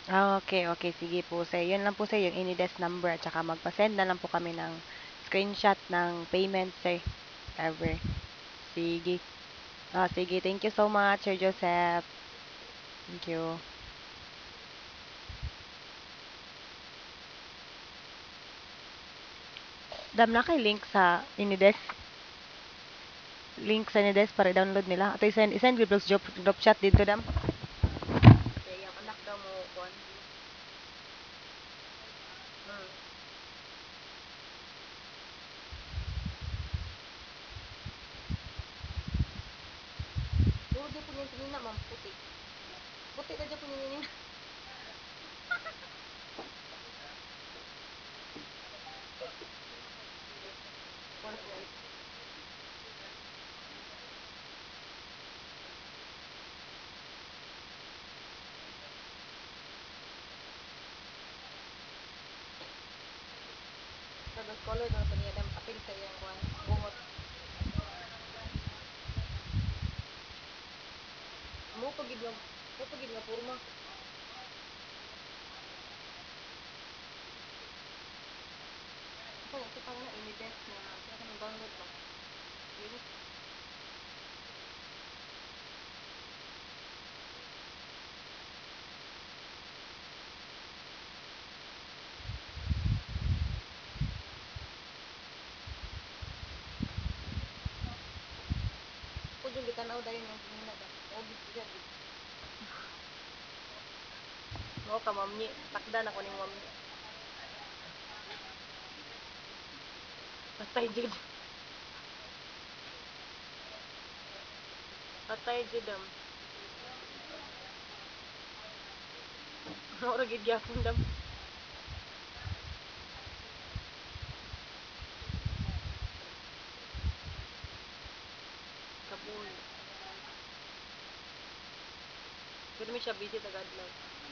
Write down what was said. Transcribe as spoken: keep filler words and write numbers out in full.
Ah, okay, okay, sige po sir. Yun lang po sir, yung ini-desk number at saka magpa-send na lang po kami ng screenshot ng payment sir, if ever. Sige. Ah, sige, thank you so much Sir Joseph. Thank you. Dam na kay link sa ini-desk. Link sa ini-desk para download nila. Ato i-send, i-send with drop, drop chat dito dam. Kaya yung anak daw mo kon. Hmm. Duro di po niya tinina, ma'am, puti. Puti na dyan po niya nina. Tapos color daw po niya dam apil sa iyang kuan bungot. Mo pagid nga, mo pagid nga porma. Ako na sa pang na ini-desk nga sa kanang download ba. Yun. Ko yung gitanaw dayon yung tinina dam. O gid siya gid. Mo ka ma'am ni, takda na ko ning ma'am ni. Patay jud. Patay jud dam. Mo ra gid gyapon dam. Kapoy. Pero mi siya busy tagad lang.